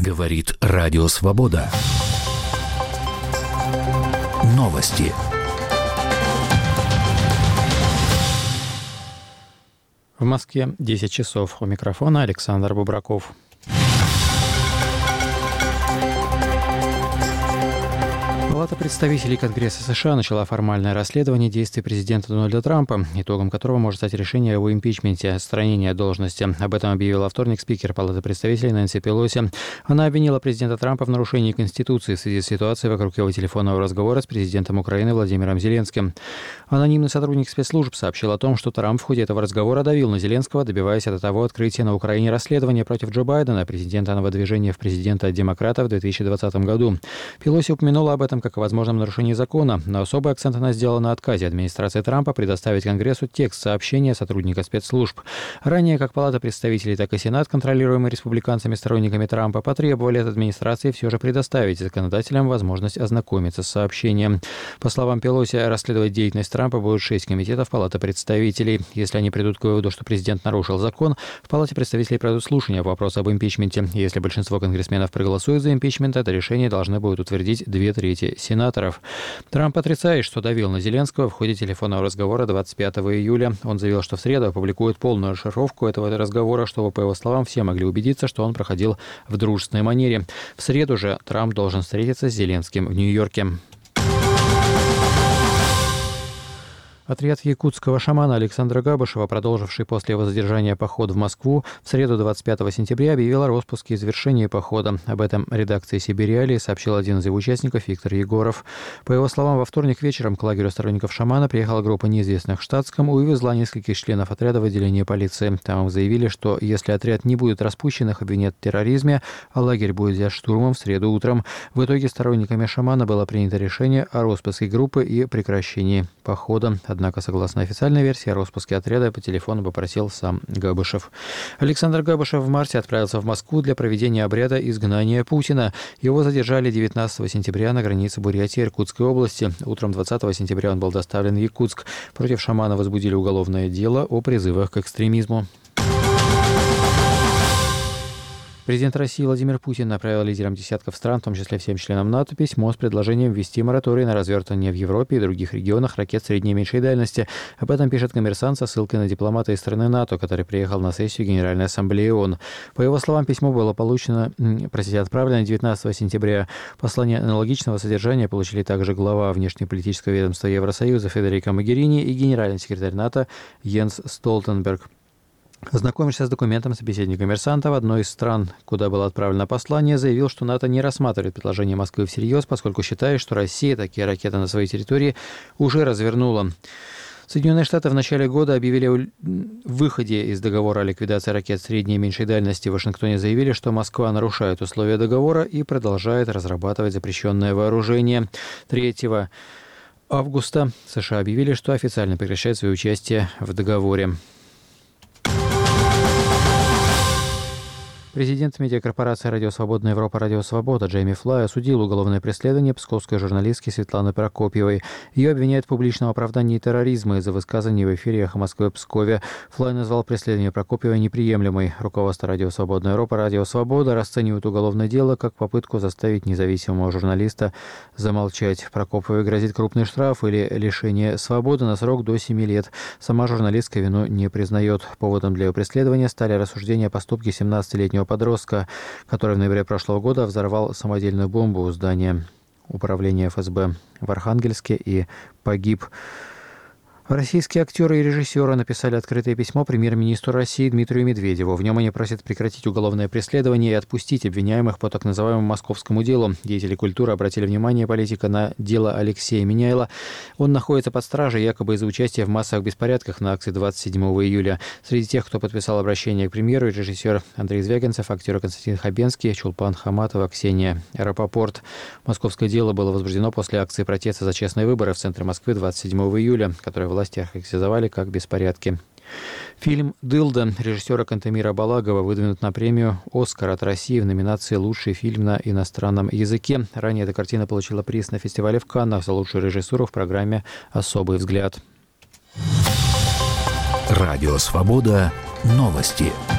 Говорит Радио Свобода. Новости. В Москве 10 часов. У микрофона Александр Бубраков. Палата представителей Конгресса США начала формальное расследование действий президента Дональда Трампа, итогом которого может стать решение о его импичменте, отстранении от должности. Об этом объявила во вторник спикер Палаты представителей Нэнси Пелоси. Она обвинила президента Трампа в нарушении Конституции в связи с ситуацией вокруг его телефонного разговора с президентом Украины Владимиром Зеленским. Анонимный сотрудник спецслужб сообщил о том, что Трамп в ходе этого разговора давил на Зеленского, добиваясь от того открытия на Украине расследования против Джо Байдена, президента нового движения в президента от демократов в 2020 году. Пелоси упомянула об этом как о возможном нарушении закона, но особый акцент она сделала на отказе администрации Трампа предоставить Конгрессу текст сообщения сотрудника спецслужб. Ранее как Палата представителей, так и Сенат, контролируемые республиканцами-сторонниками Трампа, потребовали от администрации все же предоставить законодателям возможность ознакомиться с сообщением. По словам Пелоси, расследовать деятельность Трампа будут 6 комитетов Палаты представителей. Если они придут к выводу, что президент нарушил закон, в Палате представителей пройдут слушания по вопросу об импичменте. Если большинство конгрессменов проголосует за импичмент, это решение должны будут утвердить 2/3 сенаторов. Трамп отрицает, что давил на Зеленского в ходе телефонного разговора 25 июля. Он заявил, что в среду опубликует полную расшифровку этого разговора, чтобы, по его словам, все могли убедиться, что он проходил в дружественной манере. В среду же Трамп должен встретиться с Зеленским в Нью-Йорке. Отряд якутского шамана Александра Габышева, продолживший после его задержания поход в Москву, в среду 25 сентября объявил о распуске и завершении похода. Об этом редакции «Сибириалии» сообщил один из его участников Виктор Егоров. По его словам, во вторник вечером к лагерю сторонников шамана приехала группа неизвестных в штатском и увезла нескольких членов отряда в отделение полиции. Там им заявили, что если отряд не будет распущен, их обвинят в терроризме, а лагерь будет взят штурмом в среду утром. В итоге сторонниками шамана было принято решение о распуске группы и прекращении похода. Однако, согласно официальной версии, о распуске отряда по телефону попросил сам Габышев. Александр Габышев в марте отправился в Москву для проведения обряда изгнания Путина. Его задержали 19 сентября на границе Бурятии и Иркутской области. Утром 20 сентября он был доставлен в Якутск. Против шамана возбудили уголовное дело о призывах к экстремизму. Президент России Владимир Путин направил лидерам десятков стран, в том числе всем членам НАТО, письмо с предложением ввести мораторий на развертывание в Европе и других регионах ракет средней и меньшей дальности. Об этом пишет «Коммерсант» со ссылкой на дипломата из страны НАТО, который приехал на сессию Генеральной Ассамблеи ООН. По его словам, письмо было отправлено 19 сентября. Послание аналогичного содержания получили также глава внешнеполитического ведомства Евросоюза Федерико Могерини и генеральный секретарь НАТО Йенс Столтенберг. Ознакомившись с документом, собеседник «Коммерсанта» в одной из стран, куда было отправлено послание, заявил, что НАТО не рассматривает предложение Москвы всерьез, поскольку считает, что Россия такие ракеты на своей территории уже развернула. Соединенные Штаты в начале года объявили о выходе из договора о ликвидации ракет средней и меньшей дальности. В Вашингтоне заявили, что Москва нарушает условия договора и продолжает разрабатывать запрещенное вооружение. 3 августа США объявили, что официально прекращают свое участие в договоре. Президент медиакорпорации «Радио Свободная Европа» «Радио Свобода» Джейми Флай осудил уголовное преследование псковской журналистки Светланы Прокопьевой. Ее обвиняют в публичном оправдании терроризма из-за высказаний в эфире «Эхо Москвы» в Пскове. Флай назвал преследование Прокопьевой неприемлемой. Руководство «Радио Свободная Европа» «Радио Свобода» расценивает уголовное дело как попытку заставить независимого журналиста замолчать. Прокопьевой грозит крупный штраф или лишение свободы на срок до 7 лет. Сама журналистка вину не признает. Поводом для ее преследования стали рассуждения о поступке 17-летнего подростка, который в ноябре прошлого года взорвал самодельную бомбу у здания управления ФСБ в Архангельске и погиб. Российские актеры и режиссеры написали открытое письмо премьер-министру России Дмитрию Медведеву. В нем они просят прекратить уголовное преследование и отпустить обвиняемых по так называемому московскому делу. Деятели культуры обратили внимание политика на дело Алексея Миняйла. Он находится под стражей якобы из-за участия в массовых беспорядках на акции 27 июля. Среди тех, кто подписал обращение к премьеру, режиссер Андрей Звягинцев, актеры Константин Хабенский, Чулпан Хаматова, Ксения Рапопорт. Московское дело было возбуждено после акции протеста за честные выборы в центре Москвы 27 июля, которая власти охарактеризовали как беспорядки. Фильм «Дылда» режиссера Кантемира Балагова выдвинут на премию «Оскар» от России в номинации «Лучший фильм на иностранном языке». Ранее эта картина получила приз на фестивале в Каннах за лучшую режиссуру в программе «Особый взгляд». Радио «Свобода». Новости.